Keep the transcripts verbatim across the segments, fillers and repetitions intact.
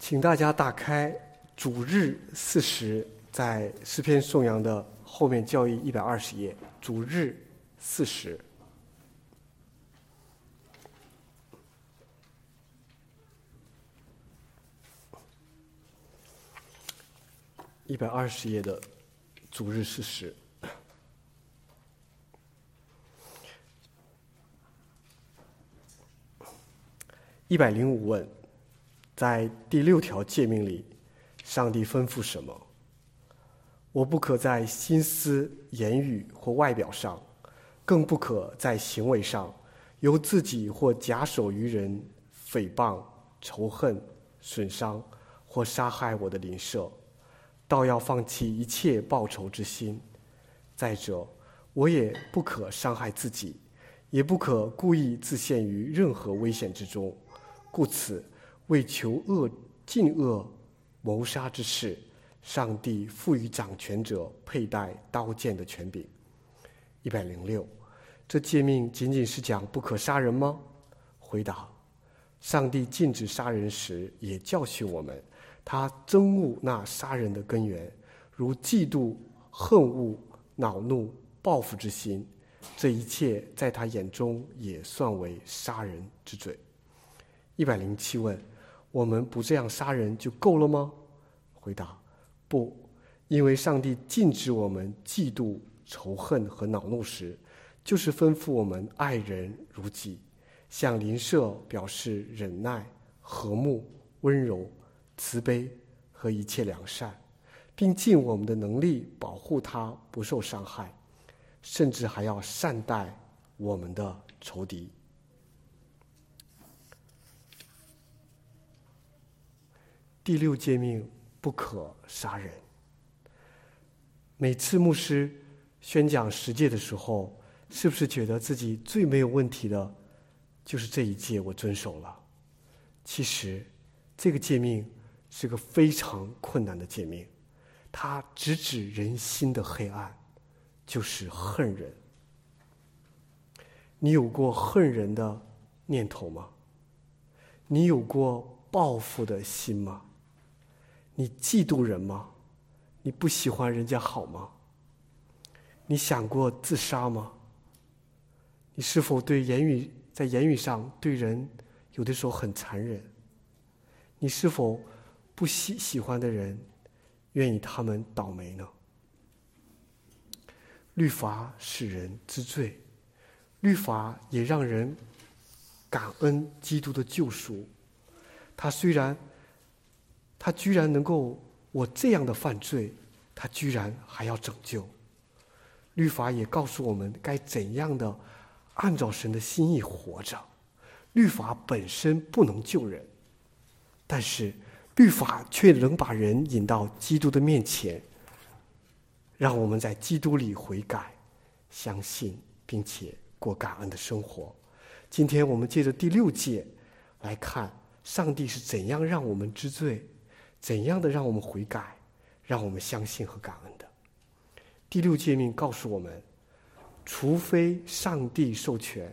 请大家打开主日四十，在诗篇颂扬的后面教义一百二十页，主日四十。一百二十页的主日四十。一百零五问，在第六条诫命里，上帝吩咐什么？我不可在心思、言语或外表上，更不可在行为上，由自己或假手于人诽谤、仇恨、损伤或杀害我的邻舍，倒要放弃一切报仇之心。再者，我也不可伤害自己，也不可故意自陷于任何危险之中。故此，为求恶尽恶谋杀之事，上帝赋予掌权者佩戴刀剑的权柄。一百零六，这诫命仅仅是讲不可杀人吗？回答：上帝禁止杀人时，也教训我们，他憎恶那杀人的根源，如嫉妒、恨恶、恼怒、报复之心，这一切在他眼中也算为杀人之罪。一百零七问：我们不这样杀人就够了吗？回答：不，因为上帝禁止我们嫉妒、仇恨和恼怒时，就是吩咐我们爱人如己，向邻舍表示忍耐、和睦、温柔、慈悲和一切良善，并尽我们的能力保护他不受伤害，甚至还要善待我们的仇敌。第六诫命，不可杀人。每次牧师宣讲十诫的时候，是不是觉得自己最没有问题的就是这一诫我遵守了？其实这个诫命是个非常困难的诫命，它直指人心的黑暗，就是恨人。你有过恨人的念头吗？你有过报复的心吗？你嫉妒人吗？你不喜欢人家好吗？你想过自杀吗？你是否对言语在言语上对人有的时候很残忍？你是否不喜喜欢的人愿意他们倒霉呢？律法使人知罪，律法也让人感恩基督的救赎。他虽然他居然能够，我这样的犯罪，他居然还要拯救。律法也告诉我们该怎样的按照神的心意活着。律法本身不能救人，但是律法却能把人引到基督的面前，让我们在基督里悔改、相信，并且过感恩的生活。今天我们借着第六诫来看，上帝是怎样让我们知罪，怎样的让我们悔改，让我们相信和感恩的。第六诫命告诉我们，除非上帝授权，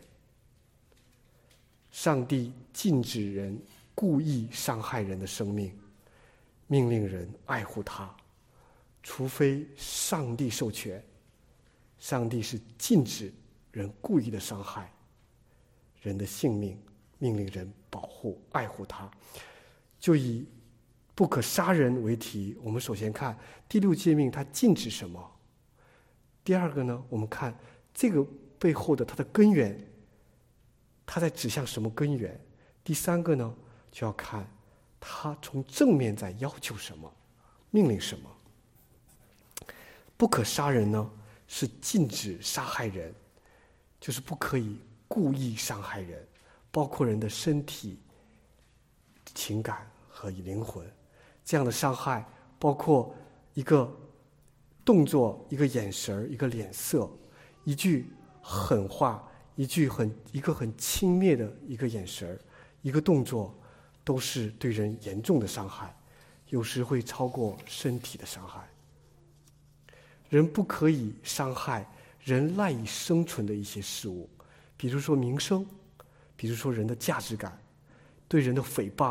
上帝禁止人故意伤害人的生命，命令人爱护他。除非上帝授权，上帝是禁止人故意的伤害人的性命，命令人保护爱护他。就以不可杀人为题，我们首先看第六诫命它禁止什么。第二个呢，我们看这个背后的它的根源，它在指向什么根源。第三个呢，就要看它从正面在要求什么，命令什么。不可杀人呢，是禁止杀害人，就是不可以故意伤害人，包括人的身体、情感和灵魂。这样的伤害包括一个动作、一个眼神、一个脸色、一句狠话、一句很一个很轻蔑的一个眼神、一个动作，都是对人严重的伤害，有时会超过身体的伤害。人不可以伤害人赖以生存的一些事物，比如说名声，比如说人的价值感，对人的诽谤，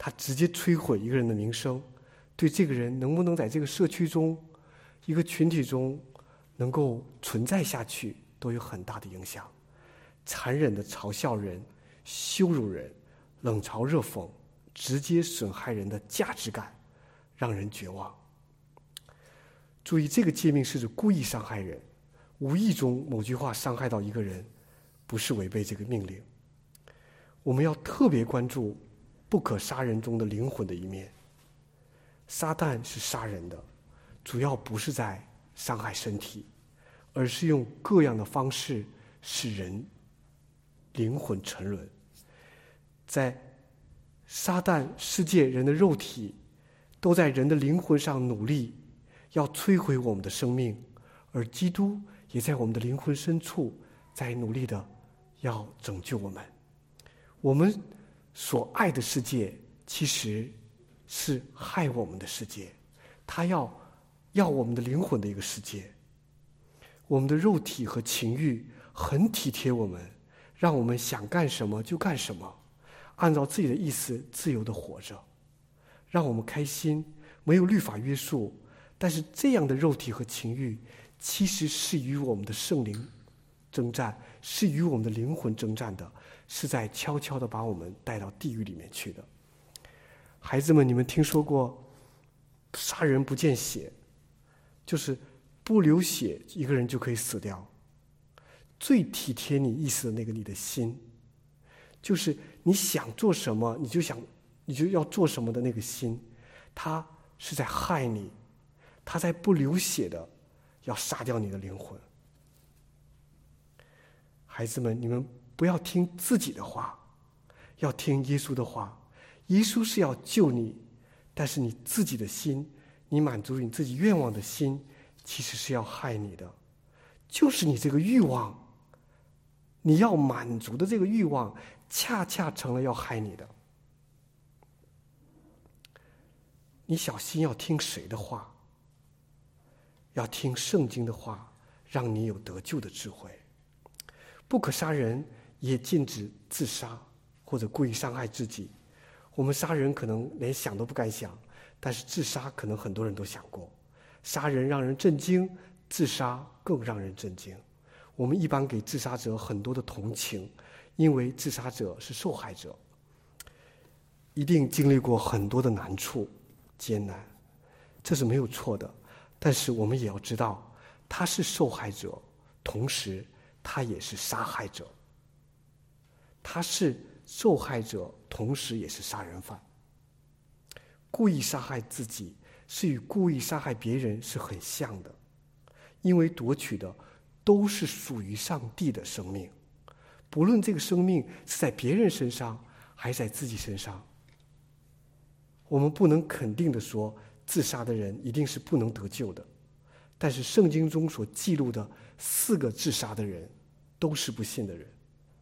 它直接摧毁一个人的名声，对这个人能不能在这个社区中、一个群体中能够存在下去都有很大的影响。残忍的嘲笑人、羞辱人、冷嘲热讽，直接损害人的价值感，让人绝望。注意，这个诫命是指故意伤害人，无意中某句话伤害到一个人，不是违背这个命令。我们要特别关注不可杀人中的灵魂的一面。撒旦是杀人的，主要不是在伤害身体，而是用各样的方式使人灵魂沉沦。在撒旦、世界、人的肉体都在人的灵魂上努力，要摧毁我们的生命，而基督也在我们的灵魂深处在努力的要拯救我们。我们所爱的世界其实是害我们的世界，他要要我们的灵魂的一个世界。我们的肉体和情欲很体贴我们，让我们想干什么就干什么，按照自己的意思自由地活着，让我们开心，没有律法约束。但是这样的肉体和情欲其实是与我们的圣灵征战，是与我们的灵魂征战的，是在悄悄地把我们带到地狱里面去的。孩子们，你们听说过杀人不见血，就是不流血一个人就可以死掉。最体贴你意思的那个你的心，就是你想做什么你就想你就要做什么的那个心，他是在害你，他在不流血的要杀掉你的灵魂。孩子们，你们不要听自己的话，要听耶稣的话。耶稣是要救你，但是你自己的心，你满足你自己愿望的心，其实是要害你的。就是你这个欲望，你要满足的这个欲望，恰恰成了要害你的。你小心要听谁的话？要听圣经的话，让你有得救的智慧。不可杀人，也禁止自杀或者故意伤害自己。我们杀人可能连想都不敢想，但是自杀可能很多人都想过。杀人让人震惊，自杀更让人震惊。我们一般给自杀者很多的同情，因为自杀者是受害者，一定经历过很多的难处、艰难，这是没有错的。但是我们也要知道，他是受害者，同时他也是杀害者。他是受害者，同时也是杀人犯。故意杀害自己是与故意杀害别人是很像的，因为夺取的都是属于上帝的生命，不论这个生命是在别人身上还是在自己身上。我们不能肯定地说自杀的人一定是不能得救的，但是圣经中所记录的四个自杀的人都是不信的人。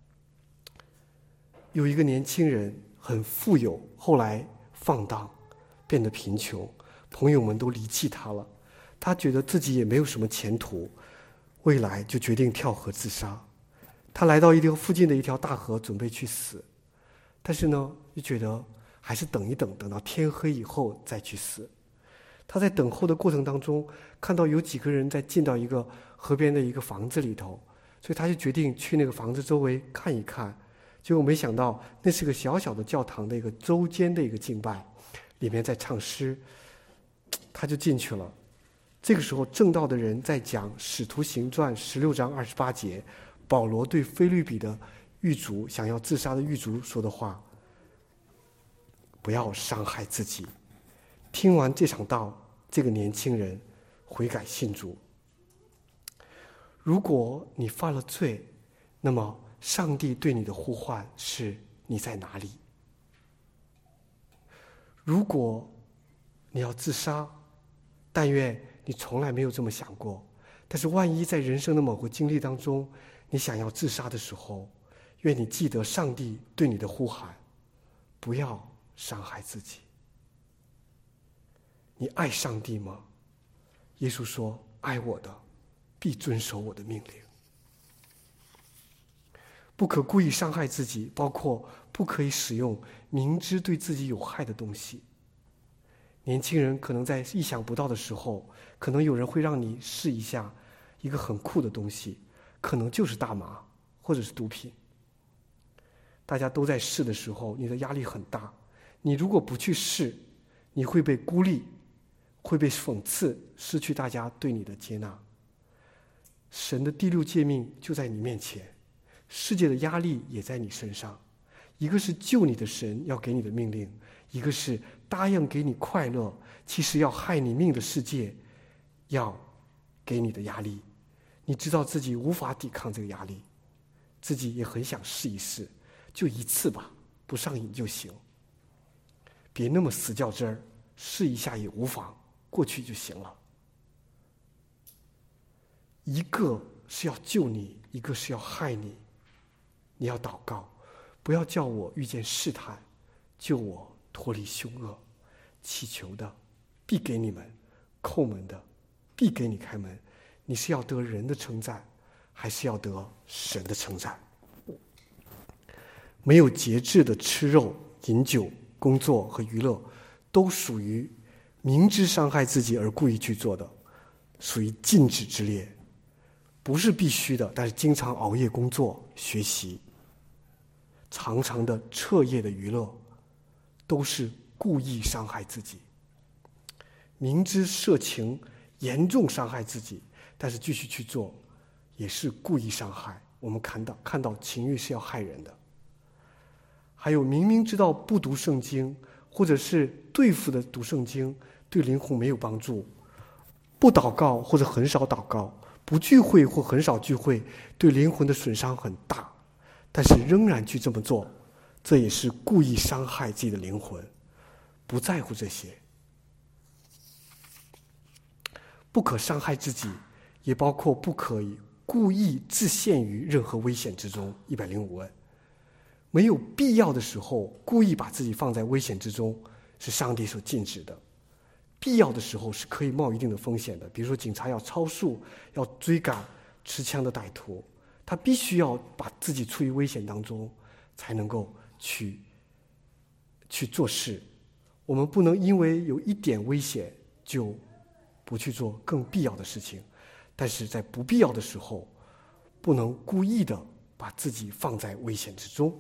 有一个年轻人很富有，后来放荡，变得贫穷，朋友们都离弃他了，他觉得自己也没有什么前途，未来就决定跳河自杀。他来到一条附近的一条大河，准备去死，但是呢就觉得还是等一等，等到天黑以后再去死。他在等候的过程当中，看到有几个人在进到一个河边的一个房子里头，所以他就决定去那个房子周围看一看。结果没想到那是个小小的教堂的一个周间的一个敬拜，里面在唱诗，他就进去了。这个时候正道的人在讲使徒行传十六章二十八节，保罗对腓律比的狱卒，想要自杀的狱卒说的话：不要伤害自己。听完这场道，这个年轻人悔改信主。如果你犯了罪，那么上帝对你的呼唤是你在哪里？如果你要自杀，但愿你从来没有这么想过，但是万一在人生的某个经历当中你想要自杀的时候，愿你记得上帝对你的呼喊，不要伤害自己。你爱上帝吗？耶稣说，爱我的必遵守我的命令。 不可故意伤害自己，包括不可以使用明知对自己有害的东西。年轻人可能在意想不到的时候，可能有人会让你试一下一个很酷的东西，可能就是大麻或者是毒品。大家都在试的时候，你的压力很大，你如果不去试，你会被孤立，会被讽刺，失去大家对你的接纳。神的第六诫命就在你面前，世界的压力也在你身上，一个是救你的神要给你的命令，一个是答应给你快乐，其实要害你命的世界要给你的压力。你知道自己无法抵抗这个压力，自己也很想试一试，就一次吧，不上瘾就行。别那么死较真儿，试一下也无妨，过去就行了。一个是要救你，一个是要害你。你要祷告，不要叫我遇见试探，救我脱离凶恶。祈求的必给你们，叩门的必给你开门。你是要得人的称赞，还是要得神的称赞？没有节制的吃肉、饮酒、工作和娱乐，都属于明知伤害自己而故意去做的，属于禁止之列。不是必须的，但是经常熬夜工作、学习，长长的彻夜的娱乐，都是故意伤害自己。明知色情严重伤害自己，但是继续去做，也是故意伤害。我们看到看到情欲是要害人的。还有明明知道不读圣经，或者是对付的读圣经对灵魂没有帮助，不祷告或者很少祷告，不聚会或很少聚会，对灵魂的损伤很大，但是仍然去这么做，这也是故意伤害自己的灵魂。不在乎这些，不可伤害自己，也包括不可以故意置陷于任何危险之中。一百零五问，没有必要的时候故意把自己放在危险之中，是上帝所禁止的。必要的时候是可以冒一定的风险的，比如说警察要超速，要追赶持枪的歹徒，他必须要把自己处于危险当中，才能够去去做事。我们不能因为有一点危险就不去做更必要的事情，但是在不必要的时候，不能故意的把自己放在危险之中。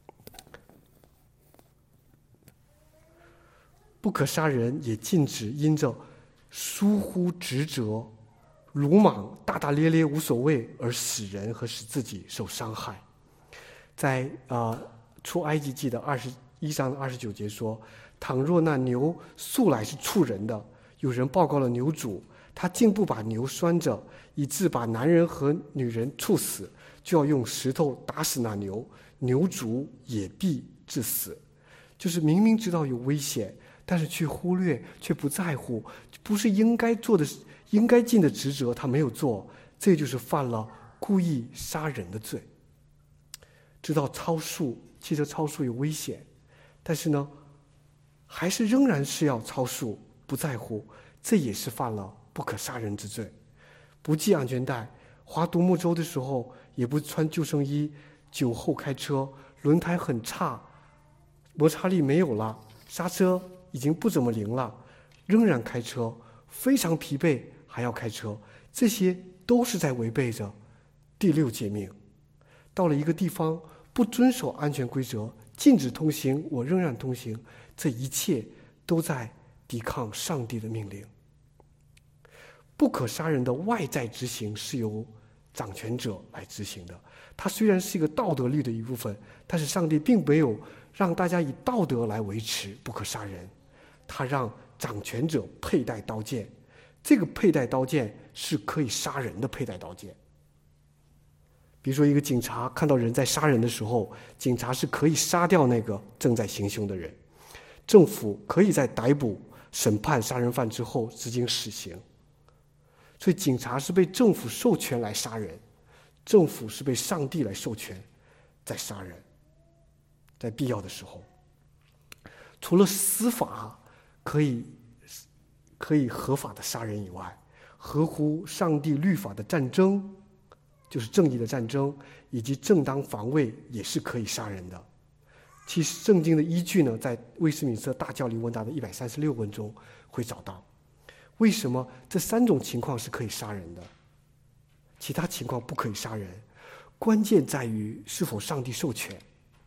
不可杀人，也禁止因着疏忽职责、鲁莽、大大咧咧无所谓而使人和使自己受伤害。在呃出埃及记的二十一章二十九节说，倘若那牛素来是畜人的，有人报告了牛主，他竟不把牛拴着，以致把男人和女人处死，就要用石头打死那牛，牛主也必致死。就是明明知道有危险，但是却忽略，却不在乎，不是应该做的、应该尽的职责，他没有做，这就是犯了故意杀人的罪。知道超速、汽车超速有危险，但是呢，还是仍然是要超速，不在乎，这也是犯了不可杀人之罪。不系安全带，划独木舟的时候也不穿救生衣，酒后开车，轮胎很差，摩擦力没有了，刹车已经不怎么灵了，仍然开车，非常疲惫还要开车，这些都是在违背着第六诫命。到了一个地方不遵守安全规则，禁止通行，我仍然通行，这一切都在抵抗上帝的命令。不可杀人的外在执行是由掌权者来执行的，它虽然是一个道德律的一部分，但是上帝并没有让大家以道德来维持不可杀人，他让掌权者佩戴刀剑，这个佩戴刀剑是可以杀人的佩戴刀剑。比如说一个警察看到人在杀人的时候，警察是可以杀掉那个正在行凶的人，政府可以在逮捕审判杀人犯之后执行死刑。所以警察是被政府授权来杀人，政府是被上帝来授权在杀人，在必要的时候。除了司法可以可以合法的杀人以外，合乎上帝律法的战争就是正义的战争以及正当防卫也是可以杀人的。其实圣经的依据呢，在威斯敏斯特大教理问答的一百三十六问中会找到。为什么这三种情况是可以杀人的，其他情况不可以杀人？关键在于是否上帝授权。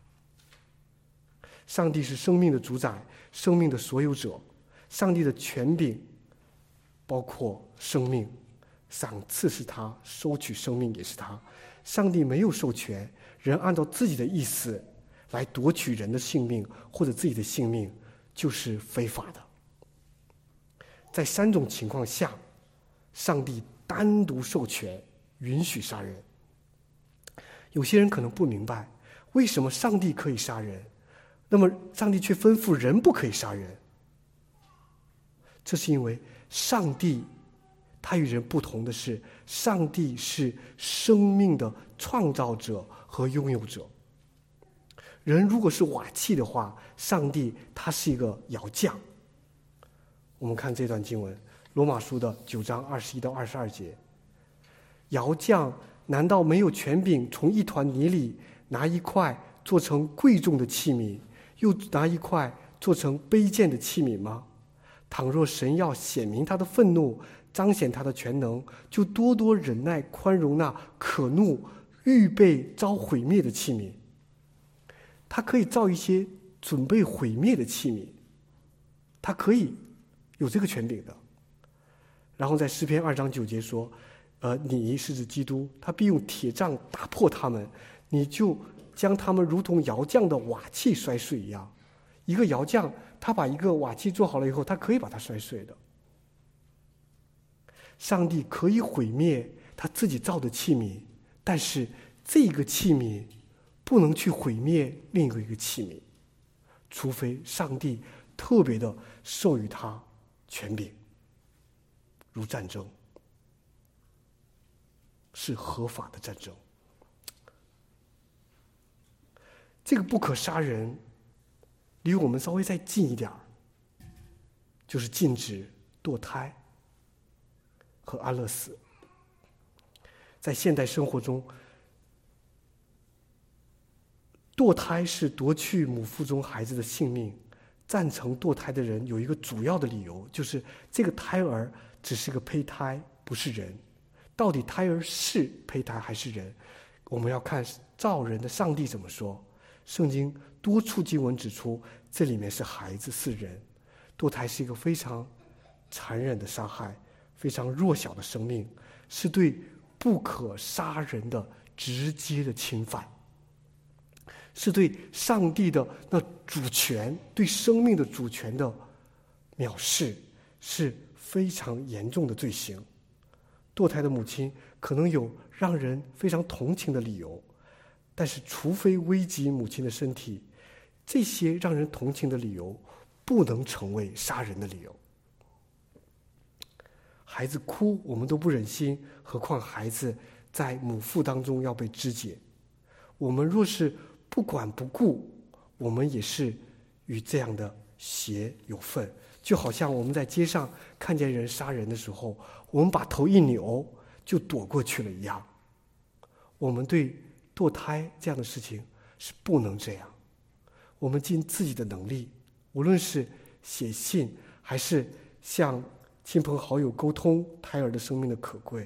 上帝是生命的主宰，生命的所有者，上帝的权柄包括生命，赏赐是他，收取生命也是他。上帝没有授权人按照自己的意思来夺取人的性命或者自己的性命，就是非法的。在三种情况下，上帝单独授权允许杀人。有些人可能不明白，为什么上帝可以杀人，那么上帝却吩咐人不可以杀人？这是因为上帝他与人不同的是，上帝是生命的创造者和拥有者。人如果是瓦器的话，上帝他是一个窑匠。我们看这段经文，罗马书的九章二十一到二十二节。窑匠难道没有权柄从一团泥里拿一块做成贵重的器皿，又拿一块做成卑贱的器皿吗？倘若神要显明他的愤怒，彰显他的全能，就多多忍耐宽容那可怒预备遭毁灭的器皿。他可以造一些准备毁灭的器皿，他可以有这个权柄的。然后在诗篇二章九节说，呃，你是指基督，他必用铁杖打破他们，你就将他们如同窑匠的瓦器摔碎一样。一个窑匠，他把一个瓦器做好了以后，他可以把它摔碎的。上帝可以毁灭他自己造的器皿，但是这个器皿不能去毁灭另一个器皿，除非上帝特别的授予他权柄，如战争，是合法的战争。这个不可杀人离我们稍微再近一点，就是禁止堕胎和安乐死。在现代生活中，堕胎是夺去母腹中孩子的性命。赞成堕胎的人有一个主要的理由，就是这个胎儿只是个胚胎，不是人。到底胎儿是胚胎还是人，我们要看造人的上帝怎么说。圣经多处经文指出，这里面是孩子，是人。堕胎是一个非常残忍的杀害，非常弱小的生命，是对不可杀人的直接的侵犯，是对上帝的那主权，对生命的主权的藐视，是非常严重的罪行。堕胎的母亲可能有让人非常同情的理由，但是除非危及母亲的身体，这些让人同情的理由不能成为杀人的理由。孩子哭我们都不忍心，何况孩子在母腹当中要被肢解。我们若是不管不顾，我们也是与这样的血有份。就好像我们在街上看见人杀人的时候，我们把头一扭就躲过去了一样。我们对堕胎这样的事情是不能这样。我们尽自己的能力，无论是写信还是向亲朋好友沟通胎儿的生命的可贵，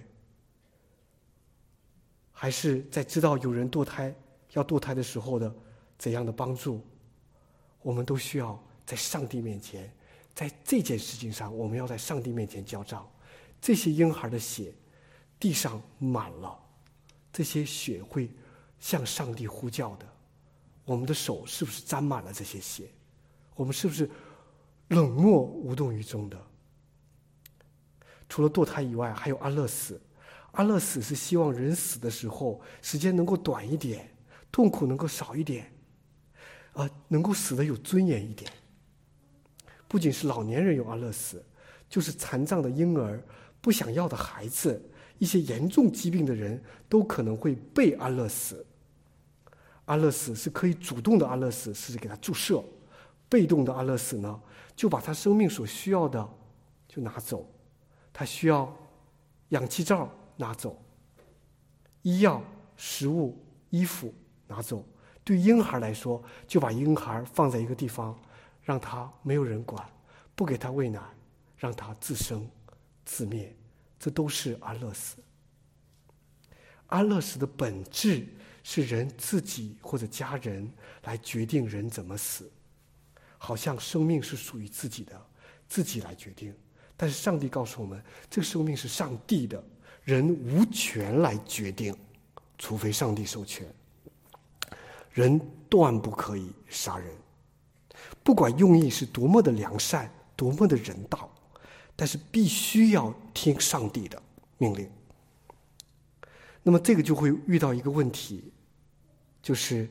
还是在知道有人堕胎要堕胎的时候的怎样的帮助，我们都需要在上帝面前，在这件事情上我们要在上帝面前交账。这些婴孩的血地上满了，这些血会向上帝呼叫的。我们的手是不是沾满了这些血？我们是不是冷漠无动于衷的？除了堕胎以外，还有安乐死。安乐死是希望人死的时候时间能够短一点，痛苦能够少一点，呃，能够死得有尊严一点。不仅是老年人有安乐死，就是残障的婴儿、不想要的孩子、一些严重疾病的人都可能会被安乐死。安乐死是可以主动的安乐死，是给他注射；被动的安乐死呢，就把他生命所需要的就拿走，他需要氧气罩拿走， 医药、食物、衣服拿走。对婴孩来说，就把婴孩放在一个地方，让他没有人管，不给他喂奶，让他自生自灭，这都是安乐死。安乐死的本质是人自己或者家人来决定人怎么死，好像生命是属于自己的，自己来决定。但是上帝告诉我们，这个生命是上帝的，人无权来决定，除非上帝授权。人断不可以杀人，不管用意是多么的良善，多么的人道，但是必须要听上帝的命令。那么这个就会遇到一个问题，就是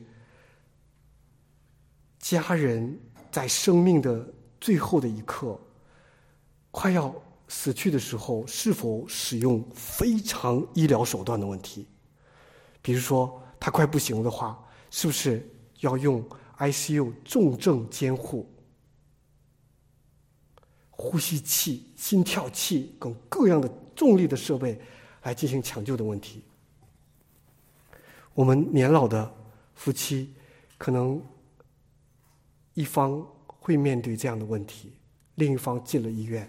家人在生命的最后的一刻，快要死去的时候，是否使用非常医疗手段的问题。比如说他快不行了的话，是不是要用 I C U 重症监护、呼吸器、心跳器等各样的重力的设备来进行抢救的问题？我们年老的夫妻可能一方会面对这样的问题，另一方进了医院，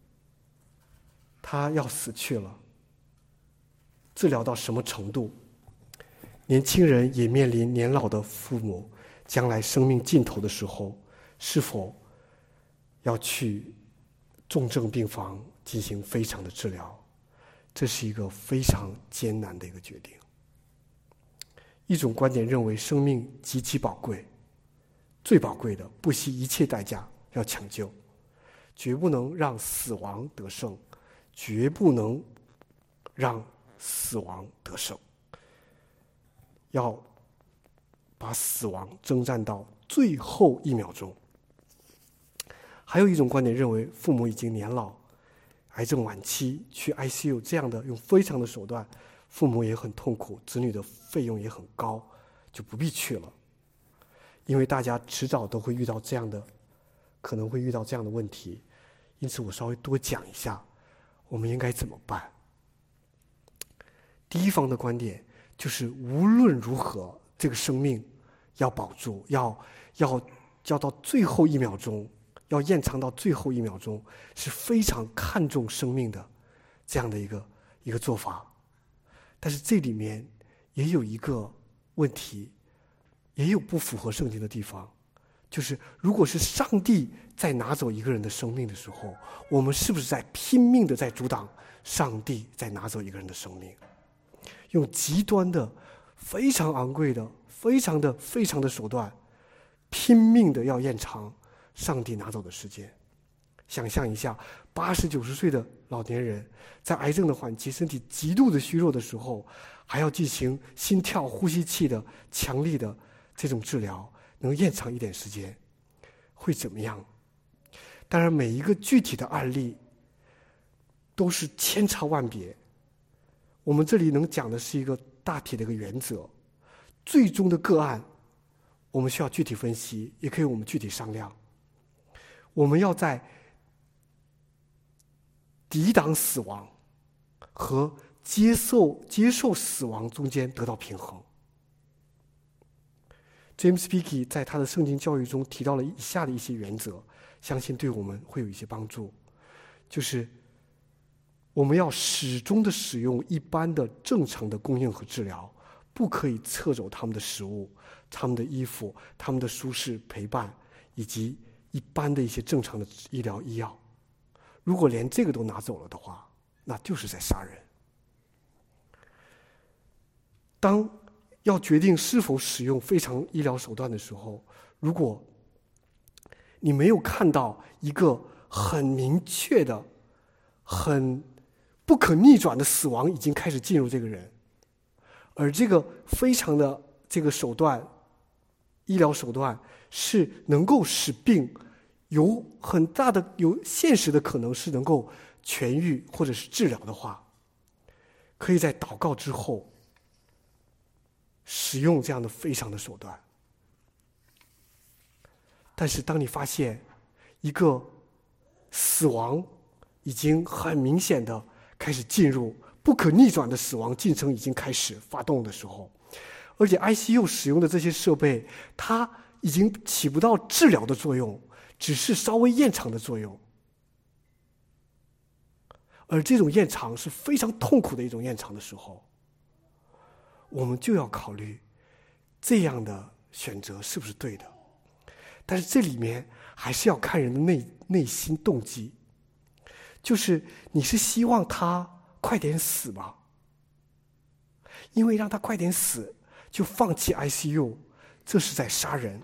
他要死去了，治疗到什么程度？年轻人也面临年老的父母将来生命尽头的时候，是否要去重症病房进行非常的治疗？这是一个非常艰难的一个决定。一种观点认为生命极其宝贵，最宝贵的，不惜一切代价要抢救，绝不能让死亡得胜，绝不能让死亡得胜，要把死亡征战到最后一秒钟。还有一种观点认为，父母已经年老，癌症晚期，去 I C U 这样的用非常的手段，父母也很痛苦，子女的费用也很高，就不必去了。因为大家迟早都会遇到这样的，可能会遇到这样的问题，因此我稍微多讲一下，我们应该怎么办。第一方的观点就是无论如何，这个生命要保住，要要要到最后一秒钟，要延长到最后一秒钟，是非常看重生命的这样的一个一个做法。但是这里面也有一个问题，也有不符合圣经的地方，就是如果是上帝在拿走一个人的生命的时候，我们是不是在拼命的在阻挡上帝在拿走一个人的生命？用极端的、非常昂贵的、非常的、非常的手段，拼命的要延长上帝拿走的时间。想象一下，八十九十岁的老年人，在癌症的晚期，身体极度的虚弱的时候，还要进行心跳、呼吸器的强力的这种治疗，能延长一点时间，会怎么样？当然，每一个具体的案例都是千差万别。我们这里能讲的是一个大体的一个原则，最终的个案，我们需要具体分析，也可以我们具体商量。我们要在抵挡死亡和接受接受死亡中间得到平衡。James Beeke 在他的圣经教育中提到了以下的一些原则，相信对我们会有一些帮助。就是我们要始终的使用一般的正常的供应和治疗，不可以撤走他们的食物、他们的衣服、他们的舒适陪伴，以及一般的一些正常的医疗医药。如果连这个都拿走了的话，那就是在杀人。当要决定是否使用非常医疗手段的时候，如果你没有看到一个很明确的、很不可逆转的死亡已经开始进入这个人，而这个非常的这个手段、医疗手段是能够使病有很大的、有现实的可能是能够痊愈或者是治疗的话，可以在祷告之后使用这样的非常的手段。但是当你发现一个死亡已经很明显的开始进入， 不可逆转的死亡进程已经开始发动的时候，而且 I C U 使用的这些设备，它已经起不到治疗的作用，只是稍微延长的作用。而这种延长是非常痛苦的一种延长的时候，我们就要考虑这样的选择是不是对的。但是这里面还是要看人的内内心动机，就是你是希望他快点死吗？因为让他快点死就放弃 I C U， 这是在杀人。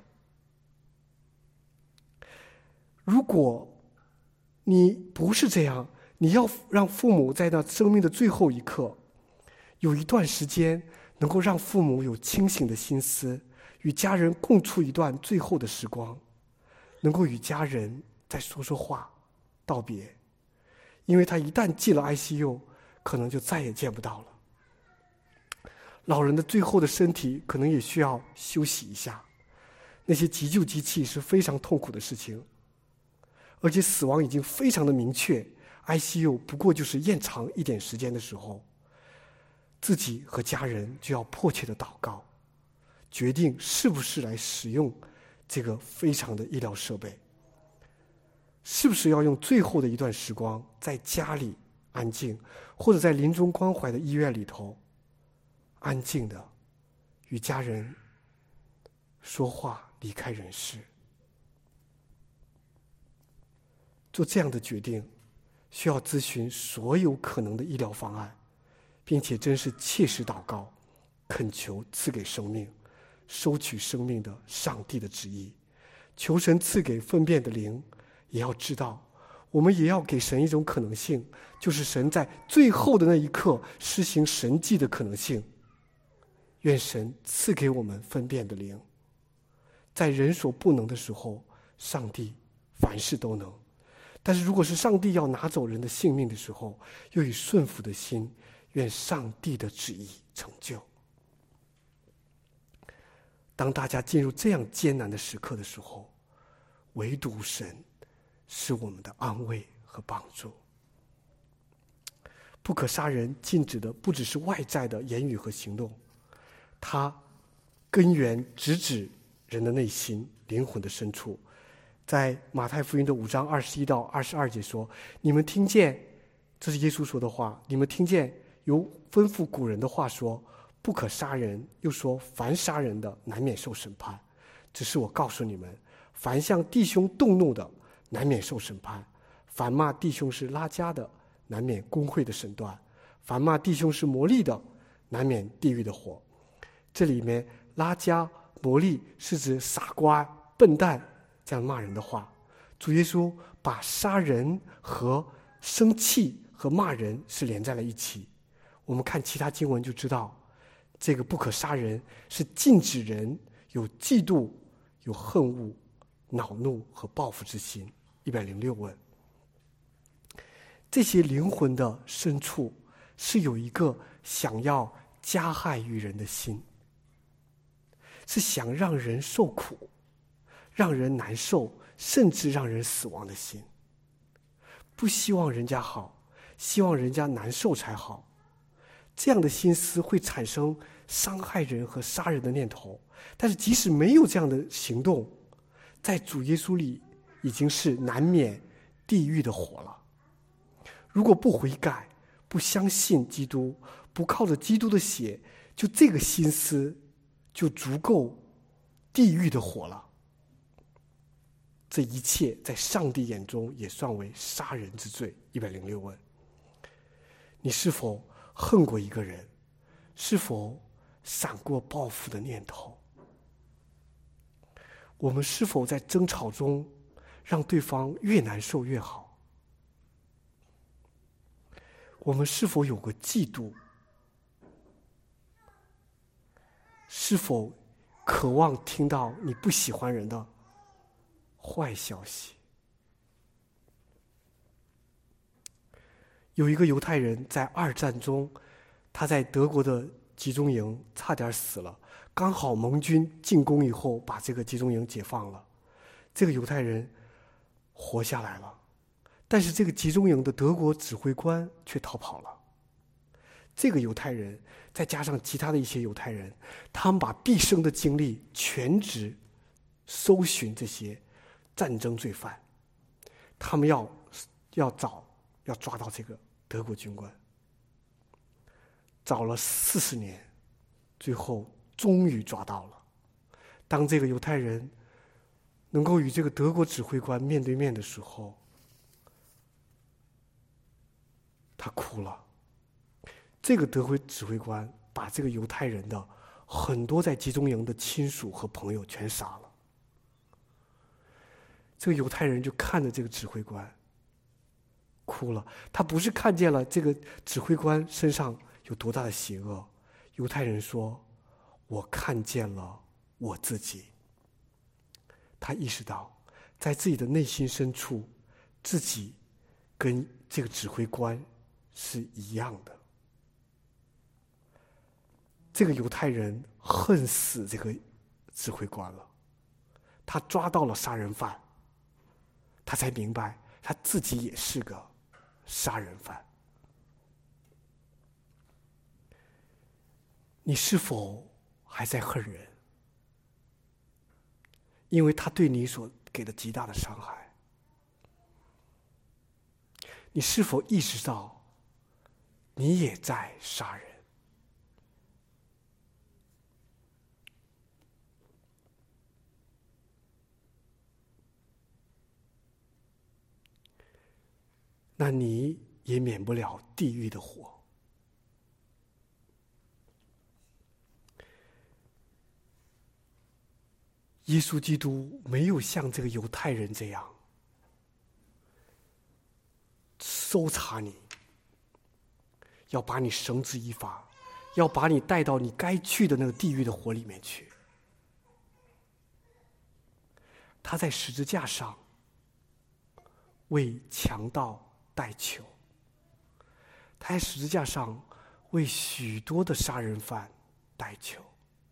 如果你不是这样，你要让父母在那生命的最后一刻有一段时间能够让父母有清醒的心思，与家人共处一段最后的时光，能够与家人再说说话道别，因为他一旦进了 I C U， 可能就再也见不到了。老人的最后的身体可能也需要休息一下，那些急救机器是非常痛苦的事情，而且死亡已经非常的明确， I C U 不过就是延长一点时间的时候，自己和家人就要迫切的祷告，决定是不是来使用这个非常的医疗设备，是不是要用最后的一段时光在家里安静，或者在临终关怀的医院里头安静的与家人说话离开人世。做这样的决定需要咨询所有可能的医疗方案，并且真是切实祷告，恳求赐给生命收取生命的上帝的旨意，求神赐给分辨的灵。也要知道我们也要给神一种可能性，就是神在最后的那一刻施行神迹的可能性。愿神赐给我们分辨的灵，在人所不能的时候，上帝凡事都能。但是如果是上帝要拿走人的性命的时候，又以顺服的心，愿上帝的旨意成就。当大家进入这样艰难的时刻的时候，唯独神是我们的安慰和帮助。不可杀人禁止的不只是外在的言语和行动，它根源直指人的内心灵魂的深处。在马太福音的五章二十一到二十二节说，你们听见，这是耶稣说的话，你们听见有吩咐古人的话说，不可杀人，又说凡杀人的难免受审判。只是我告诉你们，凡向弟兄动怒的难免受审判，凡骂弟兄是拉加的难免公会的审断，凡骂弟兄是魔力的难免地狱的火。这里面拉加魔力是指傻瓜笨蛋这样骂人的话。主耶稣把杀人和生气和骂人是连在了一起。我们看其他经文就知道，这个不可杀人是禁止人有嫉妒、有恨恶、恼怒和报复之心。一百零六问，这些灵魂的深处是有一个想要加害于人的心，是想让人受苦，让人难受，甚至让人死亡的心。不希望人家好，希望人家难受才好。这样的心思会产生伤害人和杀人的念头，但是即使没有这样的行动，在主耶稣里已经是难免地狱的火了。如果不悔改，不相信基督，不靠着基督的血，就这个心思就足够地狱的火了。这一切在上帝眼中也算为杀人之罪。一百零六问，你是否恨过一个人？是否闪过报复的念头？我们是否在争吵中让对方越难受越好？我们是否有过嫉妒？是否渴望听到你不喜欢人的坏消息？有一个犹太人在二战中，他在德国的集中营差点死了，刚好盟军进攻以后把这个集中营解放了，这个犹太人活下来了，但是这个集中营的德国指挥官却逃跑了。 这个犹太人再加上其他的一些犹太人，他们把毕生的精力全职搜寻这些战争罪犯，他们要要找要抓到这个德国军官，找了四十年，最后终于抓到了。当这个犹太人能够与这个德国指挥官面对面的时候，他哭了。这个德国指挥官把这个犹太人的很多在集中营的亲属和朋友全杀了。这个犹太人就看着这个指挥官哭了，他不是看见了这个指挥官身上有多大的邪恶，犹太人说，我看见了我自己。他意识到在自己的内心深处，自己跟这个指挥官是一样的。这个犹太人恨死这个指挥官了，他抓到了杀人犯，他才明白他自己也是个杀人犯。你是否还在恨人？因为他对你所给的极大的伤害。你是否意识到你也在杀人？那你也免不了地狱的火。耶稣基督没有像这个犹太人这样搜查你，要把你绳之以法，要把你带到你该去的那个地狱的火里面去。他在十字架上为强盗代求，他在十字架上为许多的杀人犯代求。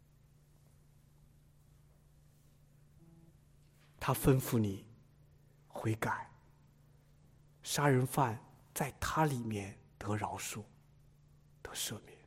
他吩咐你悔改，杀人犯在他里面得饶恕，得赦免。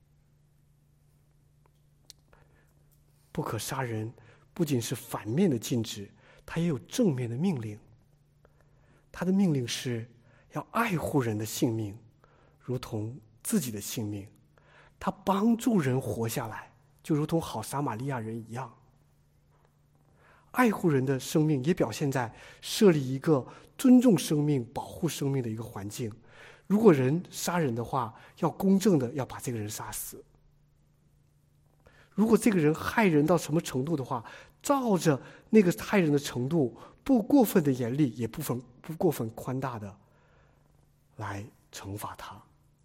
不可杀人不仅是反面的禁止，他也有正面的命令。他的命令是要爱护人的性命，如同自己的性命。他帮助人活下来，就如同好撒玛利亚人一样。爱护人的生命也表现在设立一个尊重生命、保护生命的一个环境。如果人杀人的话，要公正的要把这个人杀死。如果这个人害人到什么程度的话，照着那个害人的程度，不过分的严厉，也不分不过分宽大的来惩罚他。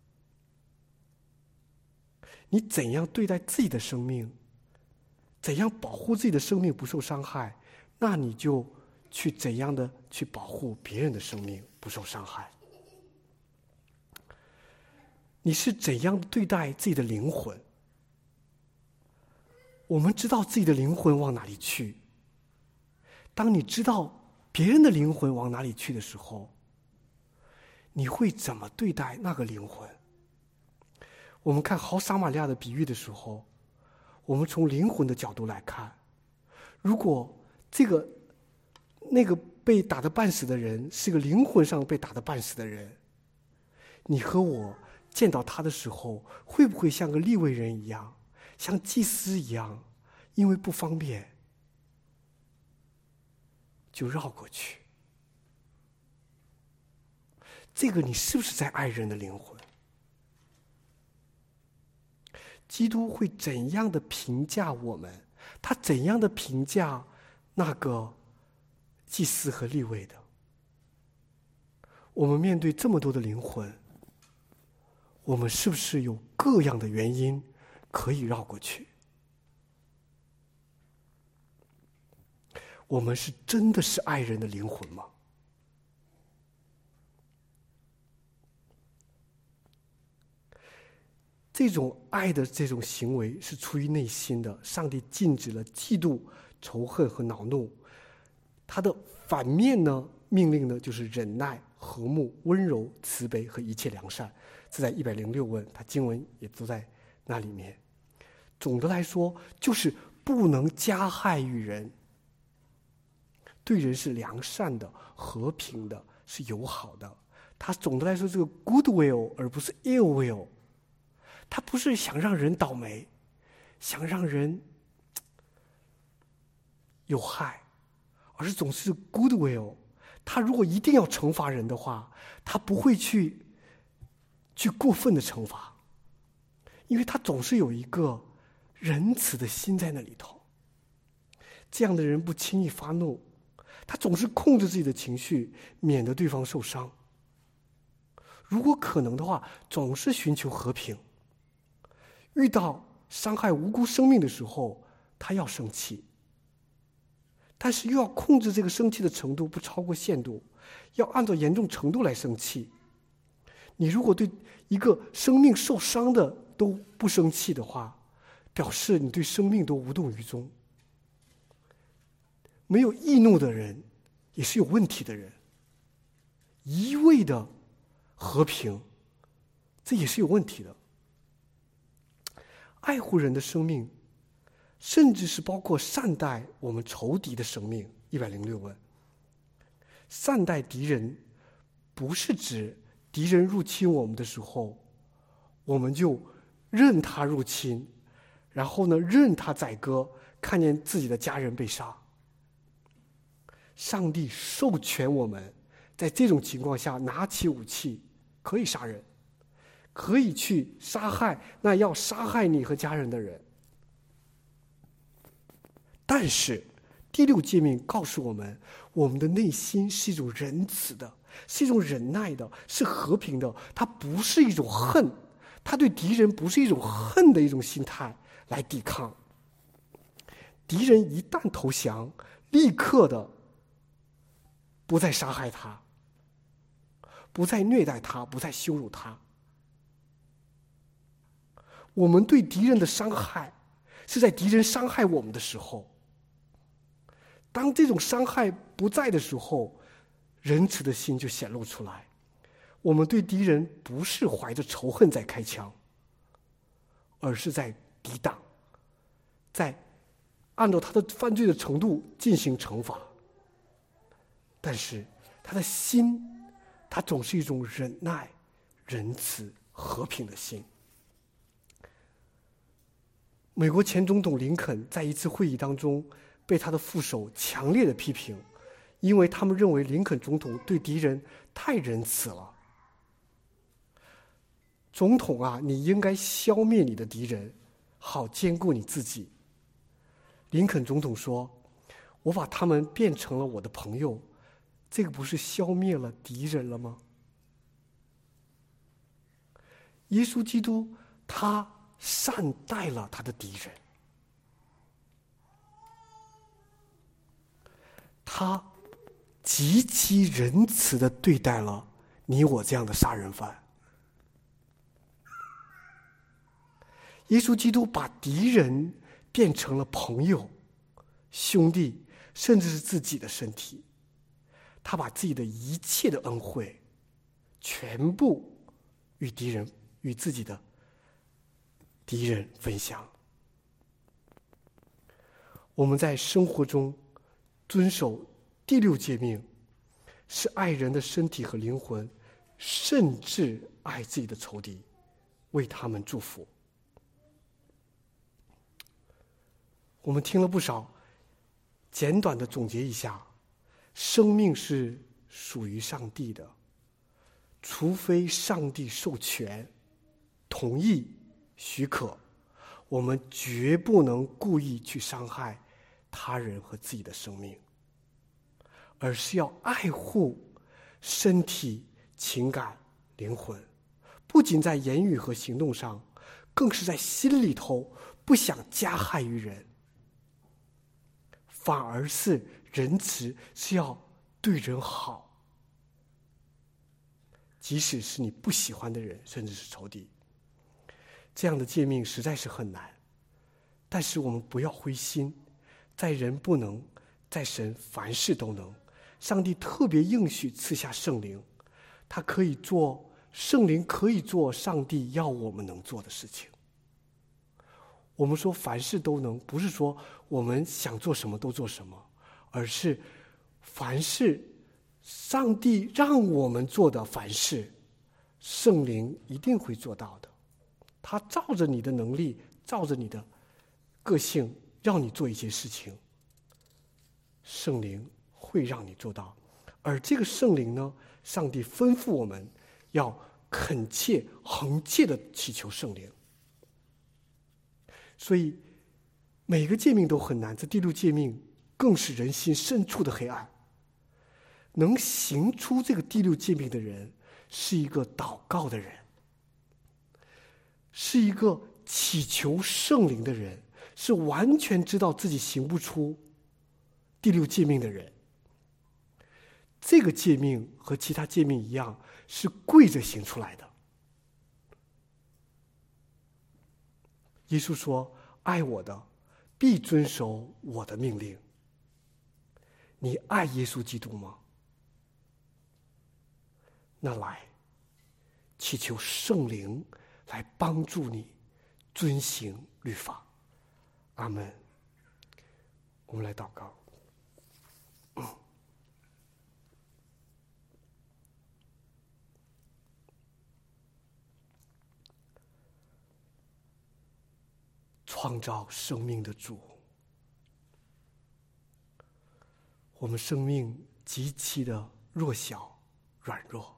你怎样对待自己的生命，怎样保护自己的生命不受伤害，那你就去怎样的去保护别人的生命不受伤害。你是怎样对待自己的灵魂？我们知道自己的灵魂往哪里去。当你知道别人的灵魂往哪里去的时候，你会怎么对待那个灵魂？我们看好撒玛利亚的比喻的时候，我们从灵魂的角度来看，如果这个那个被打得半死的人是个灵魂上被打得半死的人，你和我见到他的时候，会不会像个利未人一样，像祭司一样，因为不方便就绕过去？这个你是不是在爱人的灵魂？基督会怎样的评价我们？他怎样的评价那个祭司和利未的？我们面对这么多的灵魂，我们是不是有各样的原因可以绕过去？我们是真的是爱人的灵魂吗？这种爱的这种行为是出于内心的。上帝禁止了嫉妒、仇恨和恼怒。它的反面呢，命令呢就是忍耐、和睦、温柔、慈悲和一切良善。 这在一百零六问，它经文也都在那里面。总的来说，就是不能加害于人，对人是良善的、和平的，是友好的。它总的来说是个 good will 而不是 ill will。它不是想让人倒霉，想让人有害，而是总是 good will。他如果一定要惩罚人的话，他不会去去过分的惩罚，因为他总是有一个仁慈的心在那里头。这样的人不轻易发怒，他总是控制自己的情绪，免得对方受伤。如果可能的话，总是寻求和平。遇到伤害无辜生命的时候，他要生气，但是又要控制这个生气的程度不超过限度，要按照严重程度来生气。你如果对一个生命受伤的都不生气的话，表示你对生命都无动于衷。没有易怒的人也是有问题的人，一味的和平，这也是有问题的。爱护人的生命，甚至是包括善待我们仇敌的生命。一百零六问，善待敌人，不是指敌人入侵我们的时候，我们就任他入侵，然后呢，任他宰割，看见自己的家人被杀。上帝授权我们，在这种情况下拿起武器，可以杀人，可以去杀害那要杀害你和家人的人。但是第六诫命告诉我们，我们的内心是一种仁慈的，是一种忍耐的，是和平的。它不是一种恨，它对敌人不是一种恨的一种心态来抵抗。敌人一旦投降，立刻的不再杀害他，不再虐待他，不再羞辱他。我们对敌人的伤害是在敌人伤害我们的时候。当这种伤害不在的时候，仁慈的心就显露出来。我们对敌人不是怀着仇恨在开枪，而是在抵挡，在按照他的犯罪的程度进行惩罚。但是他的心，他总是一种忍耐、仁慈、和平的心。美国前总统林肯在一次会议当中被他的副手强烈的批评，因为他们认为林肯总统对敌人太仁慈了。总统啊，你应该消灭你的敌人，好兼顾你自己。林肯总统说，我把他们变成了我的朋友，这个不是消灭了敌人了吗？耶稣基督他善待了他的敌人，他极其仁慈地对待了你我这样的杀人犯。耶稣基督把敌人变成了朋友、兄弟，甚至是自己的身体。他把自己的一切的恩惠全部与敌人、与自己的敌人分享。我们在生活中遵守第六诫命，是爱人的身体和灵魂，甚至爱自己的仇敌，为他们祝福。我们听了不少，简短的总结一下，生命是属于上帝的，除非上帝授权、同意、许可，我们绝不能故意去伤害他人和自己的生命，而是要爱护身体、情感、灵魂，不仅在言语和行动上，更是在心里头不想加害于人，反而是仁慈，是要对人好，即使是你不喜欢的人，甚至是仇敌。这样的诫命实在是很难，但是我们不要灰心，在人不能，在神凡事都能。上帝特别应许赐下圣灵，他可以做圣灵可以做上帝要我们能做的事情。我们说凡事都能，不是说我们想做什么都做什么，而是凡事上帝让我们做的凡事，圣灵一定会做到的。他照着你的能力，照着你的个性，让你做一些事情，圣灵会让你做到。而这个圣灵呢，上帝吩咐我们要恳切恒切的祈求圣灵。所以每个诫命都很难，这第六诫命更是人心深处的黑暗。能行出这个第六诫命的人，是一个祷告的人，是一个祈求圣灵的人，是完全知道自己行不出第六诫命的人。这个诫命和其他诫命一样，是跪着行出来的。耶稣说：爱我的必遵守我的命令。你爱耶稣基督吗？那来祈求圣灵来帮助你遵行律法。阿们。我们来祷告。创造生命的主，我们生命极其的弱小软弱，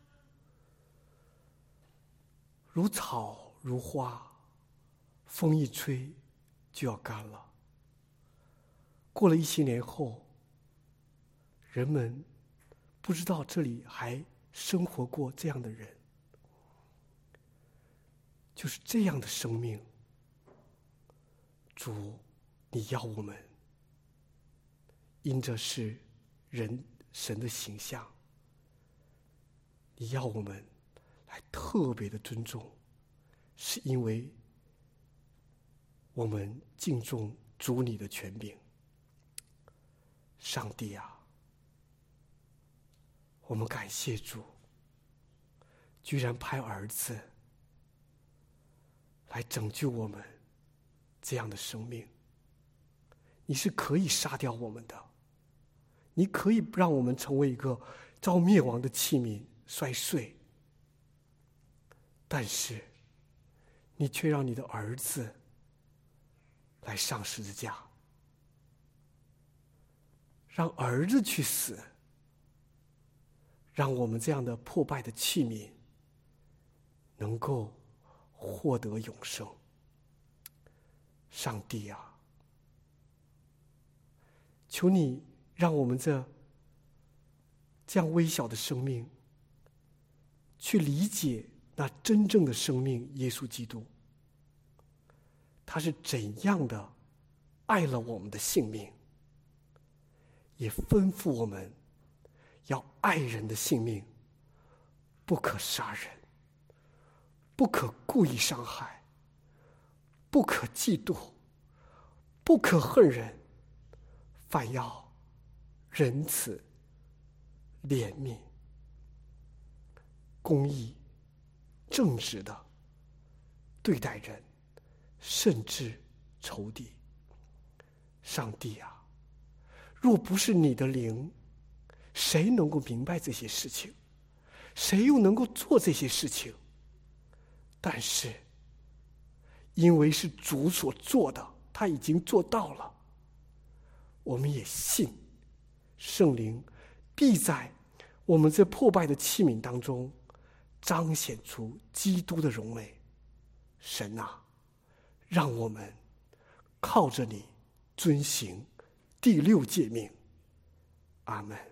如草如花，风一吹就要干了。过了一千年后，人们不知道这里还生活过这样的人。就是这样的生命，主，你要我们因着是人神的形象，你要我们来特别的尊重，是因为我们敬重主你的权柄。上帝啊，我们感谢主，居然派儿子来拯救我们这样的生命。你是可以杀掉我们的，你可以让我们成为一个遭灭亡的器皿摔碎，但是你却让你的儿子来上十字架，让儿子去死，让我们这样的破败的器皿能够获得永生。上帝啊，求你让我们这这样微小的生命去理解那真正的生命耶稣基督，他是怎样的爱了我们的性命，也吩咐我们要爱人的性命，不可杀人，不可故意伤害，不可嫉妒，不可恨人，反要仁慈、怜悯、公义、正直的对待人，甚至仇敌。上帝啊，若不是你的灵，谁能够明白这些事情？谁又能够做这些事情？但是因为是主所做的，他已经做到了，我们也信圣灵必在我们这破败的器皿当中彰显出基督的荣美。神啊，让我们靠着你遵行第六诫命。阿们。